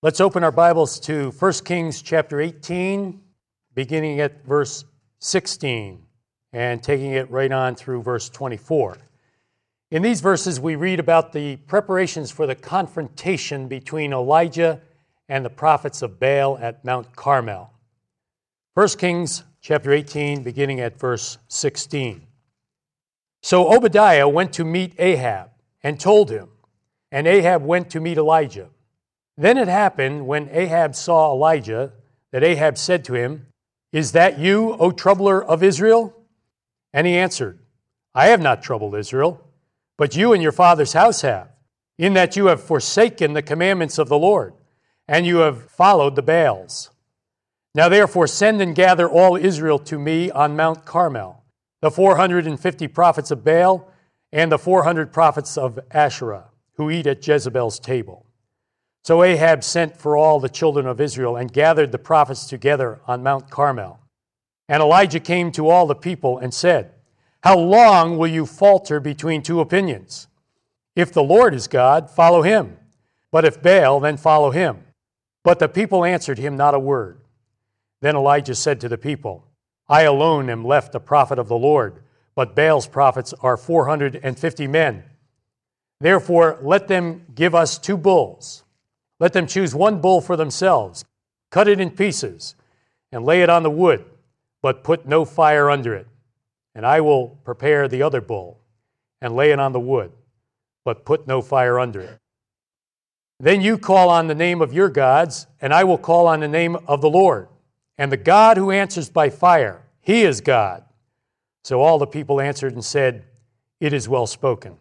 Let's open our Bibles to 1 Kings chapter 18, beginning at verse 16 and taking it right on through verse 24. In these verses, we read about the preparations for the confrontation between Elijah and the prophets of Baal at Mount Carmel. 1 Kings chapter 18, beginning at verse 16. So Obadiah went to meet Ahab and told him, and Ahab went to meet Elijah. Then it happened, when Ahab saw Elijah, that Ahab said to him, "Is that you, O troubler of Israel?" And he answered, "I have not troubled Israel, but you and your father's house have, in that you have forsaken the commandments of the Lord, and you have followed the Baals. Now therefore send and gather all Israel to me on Mount Carmel, the 450 prophets of Baal and the 400 prophets of Asherah, who eat at Jezebel's table." So Ahab sent for all the children of Israel and gathered the prophets together on Mount Carmel. And Elijah came to all the people and said, "How long will you falter between two opinions? If the Lord is God, follow him. But if Baal, then follow him." But the people answered him not a word. Then Elijah said to the people, "I alone am left a prophet of the Lord, but Baal's prophets are 450 men. Therefore let them give us 2 bulls. Let them choose 1 bull for themselves, cut it in pieces, and lay it on the wood, but put no fire under it. And I will prepare the other bull, and lay it on the wood, but put no fire under it. Then you call on the name of your gods, and I will call on the name of the Lord. And the God who answers by fire, he is God." So all the people answered and said, "It is well spoken."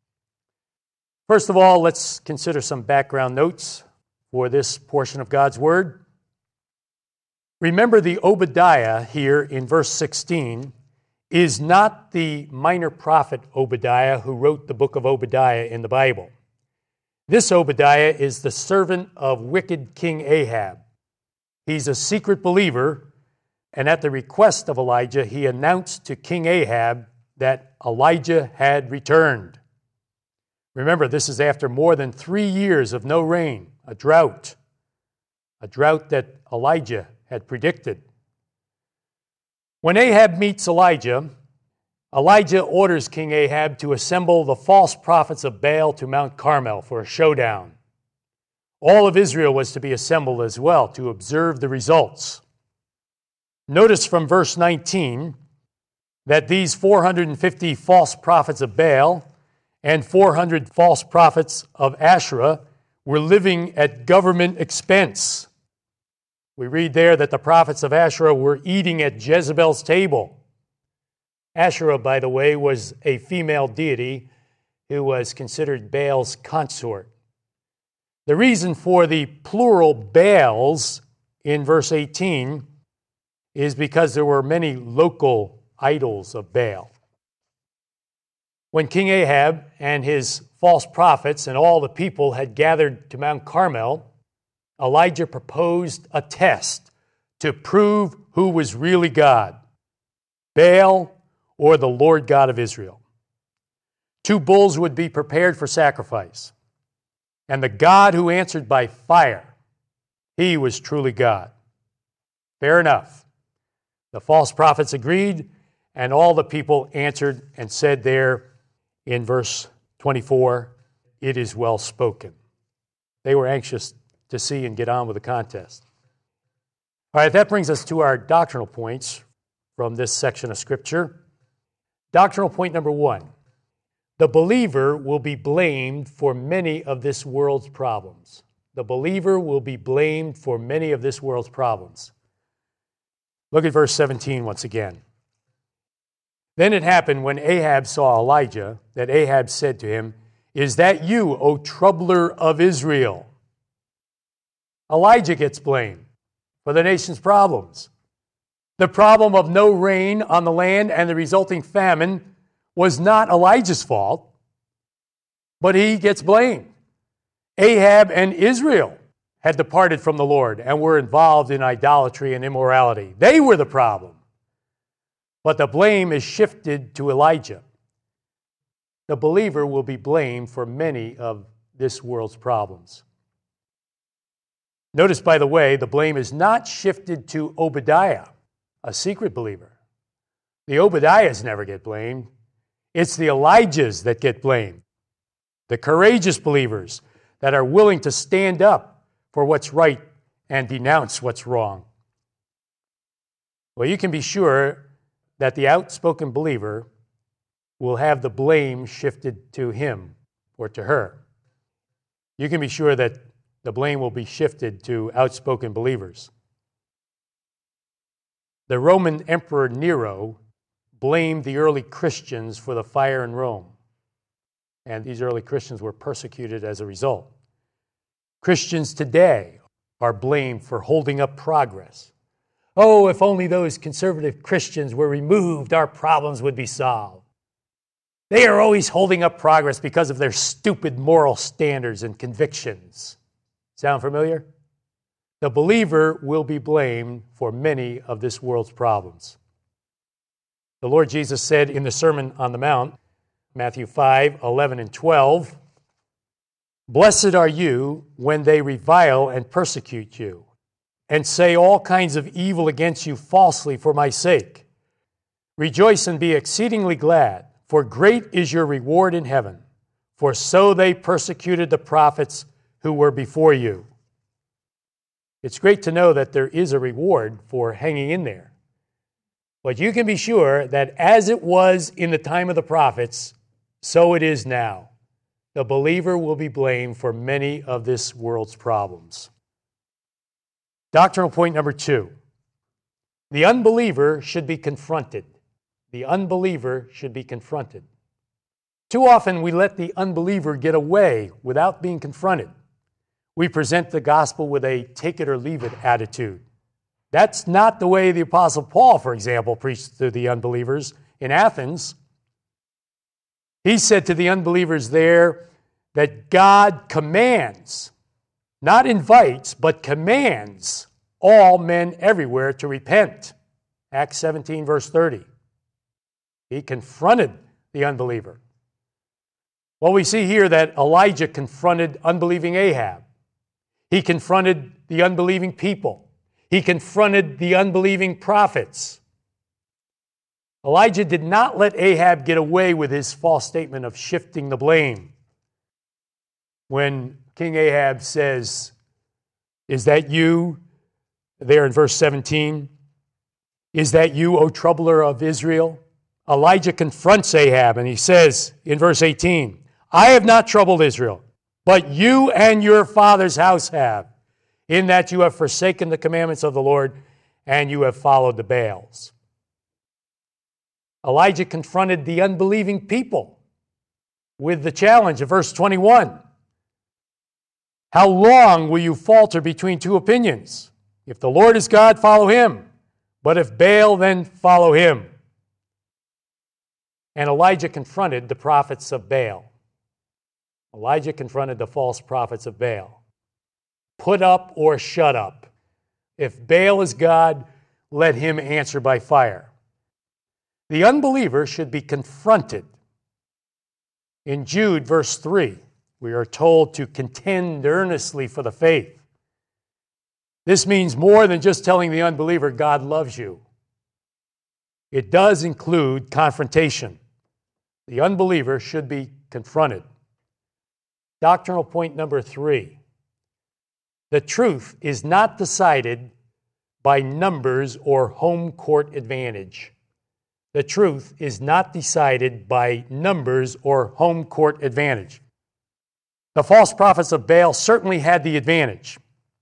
First of all, let's consider some background notes for this portion of God's Word. Remember, the Obadiah here in verse 16 is not the minor prophet Obadiah who wrote the book of Obadiah in the Bible. This Obadiah is the servant of wicked King Ahab. He's a secret believer, and at the request of Elijah, he announced to King Ahab that Elijah had returned. Remember, this is after more than 3 years of no rain, a drought that Elijah had predicted. When Ahab meets Elijah, Elijah orders King Ahab to assemble the false prophets of Baal to Mount Carmel for a showdown. All of Israel was to be assembled as well to observe the results. Notice from verse 19 that these 450 false prophets of Baal and 400 false prophets of Asherah were living at government expense. We read there that the prophets of Asherah were eating at Jezebel's table. Asherah, by the way, was a female deity who was considered Baal's consort. The reason for the plural Baals in verse 18 is because there were many local idols of Baal. When King Ahab and his false prophets and all the people had gathered to Mount Carmel, Elijah proposed a test to prove who was really God, Baal or the Lord God of Israel. 2 bulls would be prepared for sacrifice, and the God who answered by fire, he was truly God. Fair enough. The false prophets agreed, and all the people answered and said there, in verse 24, "It is well spoken." They were anxious to see and get on with the contest. All right, that brings us to our doctrinal points from this section of Scripture. Doctrinal point number 1. The believer will be blamed for many of this world's problems. The believer will be blamed for many of this world's problems. Look at verse 17 once again. Then it happened, when Ahab saw Elijah, that Ahab said to him, "Is that you, O troubler of Israel?" Elijah gets blamed for the nation's problems. The problem of no rain on the land and the resulting famine was not Elijah's fault, but he gets blamed. Ahab and Israel had departed from the Lord and were involved in idolatry and immorality. They were the problem. But the blame is shifted to Elijah. The believer will be blamed for many of this world's problems. Notice, by the way, the blame is not shifted to Obadiah, a secret believer. The Obadiahs never get blamed. It's the Elijahs that get blamed. The courageous believers that are willing to stand up for what's right and denounce what's wrong. Well, you can be sure that the outspoken believer will have the blame shifted to him or to her. You can be sure that the blame will be shifted to outspoken believers. The Roman Emperor Nero blamed the early Christians for the fire in Rome, and these early Christians were persecuted as a result. Christians today are blamed for holding up progress. Oh, if only those conservative Christians were removed, our problems would be solved. They are always holding up progress because of their stupid moral standards and convictions. Sound familiar? The believer will be blamed for many of this world's problems. The Lord Jesus said in the Sermon on the Mount, Matthew 5, 11 and 12, "Blessed are you when they revile and persecute you, and say all kinds of evil against you falsely for my sake. Rejoice and be exceedingly glad, for great is your reward in heaven. For so they persecuted the prophets who were before you." It's great to know that there is a reward for hanging in there. But you can be sure that as it was in the time of the prophets, so it is now. The believer will be blamed for many of this world's problems. Doctrinal point number 2. The unbeliever should be confronted. The unbeliever should be confronted. Too often we let the unbeliever get away without being confronted. We present the gospel with a take it or leave it attitude. That's not the way the Apostle Paul, for example, preached to the unbelievers in Athens. He said to the unbelievers there that God commands, not invites, but commands all men everywhere to repent. Acts 17, verse 30. He confronted the unbeliever. Well, we see here that Elijah confronted unbelieving Ahab. He confronted the unbelieving people. He confronted the unbelieving prophets. Elijah did not let Ahab get away with his false statement of shifting the blame. When King Ahab says, "Is that you?" there in verse 17, "Is that you, O troubler of Israel?" Elijah confronts Ahab and he says in verse 18, "I have not troubled Israel, but you and your father's house have, in that you have forsaken the commandments of the Lord and you have followed the Baals." Elijah confronted the unbelieving people with the challenge of verse 21. "How long will you falter between two opinions? If the Lord is God, follow him. But if Baal, then follow him." And Elijah confronted the prophets of Baal. Elijah confronted the false prophets of Baal. Put up or shut up. If Baal is God, let him answer by fire. The unbeliever should be confronted. In Jude, verse 3, we are told to contend earnestly for the faith. This means more than just telling the unbeliever God loves you. It does include confrontation. The unbeliever should be confronted. Doctrinal point number 3. The truth is not decided by numbers or home court advantage. The truth is not decided by numbers or home court advantage. The false prophets of Baal certainly had the advantage.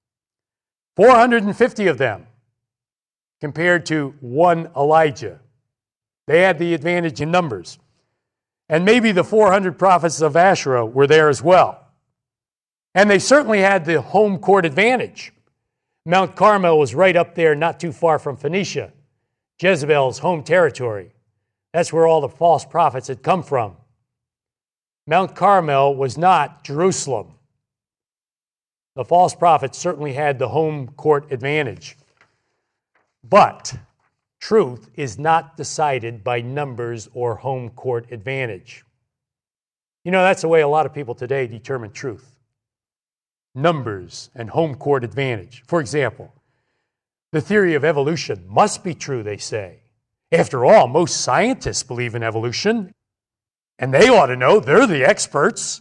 450 of them compared to one Elijah. They had the advantage in numbers. And maybe the 400 prophets of Asherah were there as well. And they certainly had the home court advantage. Mount Carmel was right up there, not too far from Phoenicia, Jezebel's home territory. That's where all the false prophets had come from. Mount Carmel was not Jerusalem. The false prophets certainly had the home court advantage. But truth is not decided by numbers or home court advantage. You know, that's the way a lot of people today determine truth. numbers and home court advantage. For example, the theory of evolution must be true, they say. After all, most scientists believe in evolution, and they ought to know. They're the experts.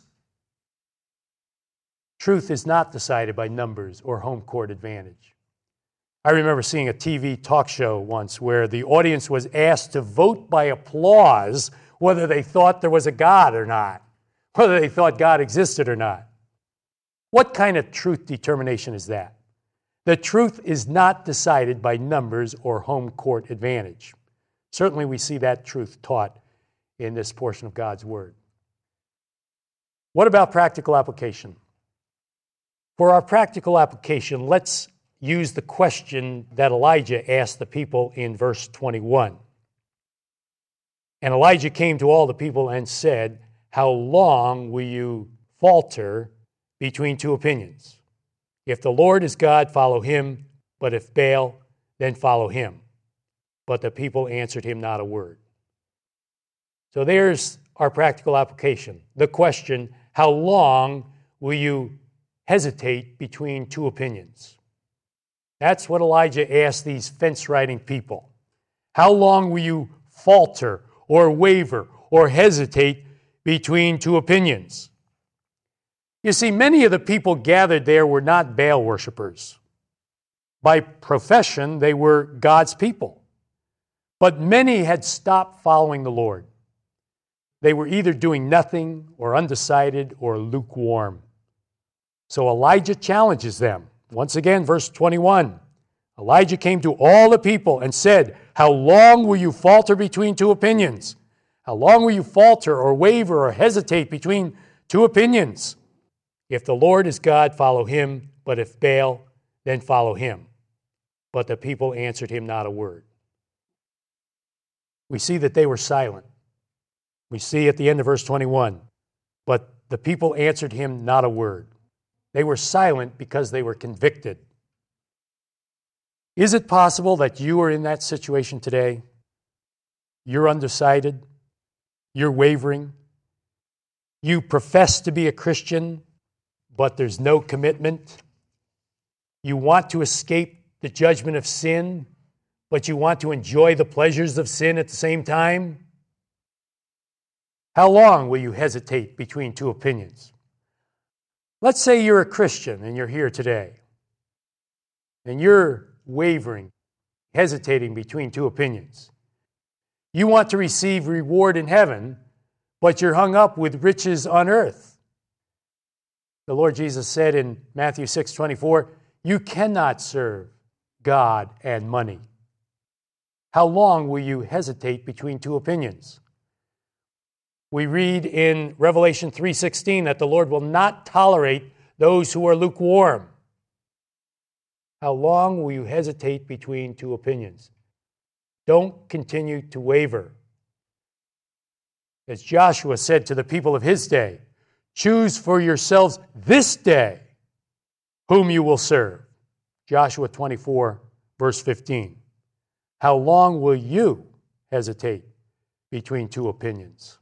Truth is not decided by numbers or home court advantage. I remember seeing a TV talk show once where the audience was asked to vote by applause whether they thought there was a God or not, whether they thought God existed or not. What kind of truth determination is that? The truth is not decided by numbers or home court advantage. Certainly we see that truth taught in this portion of God's Word. What about practical application? For our practical application, let's use the question that Elijah asked the people in verse 21. And Elijah came to all the people and said, "How long will you falter between two opinions? If the Lord is God, follow him, but if Baal, then follow him." But the people answered him not a word. So there's our practical application. The question, how long will you hesitate between two opinions? That's what Elijah asked these fence-riding people. How long will you falter or waver or hesitate between two opinions? You see, many of the people gathered there were not Baal worshipers. By profession, they were God's people. But many had stopped following the Lord. They were either doing nothing or undecided or lukewarm. So Elijah challenges them. Once again, verse 21. Elijah came to all the people and said, "How long will you falter between two opinions? How long will you falter or waver or hesitate between two opinions? If the Lord is God, follow him, but if Baal, then follow him." But the people answered him not a word. We see that they were silent. We see at the end of verse 21, but the people answered him not a word. They were silent because they were convicted. Is it possible that you are in that situation today? You're undecided. You're wavering. You profess to be a Christian, but there's no commitment. You want to escape the judgment of sin, but you want to enjoy the pleasures of sin at the same time? How long will you hesitate between two opinions? Let's say you're a Christian and you're here today, and you're wavering, hesitating between two opinions. You want to receive reward in heaven, but you're hung up with riches on earth. The Lord Jesus said in Matthew 6:24, "You cannot serve God and money." How long will you hesitate between two opinions? We read in Revelation 3:16 that the Lord will not tolerate those who are lukewarm. How long will you hesitate between two opinions? Don't continue to waver. As Joshua said to the people of his day, "Choose for yourselves this day whom you will serve." Joshua 24, verse 15. How long will you hesitate between two opinions?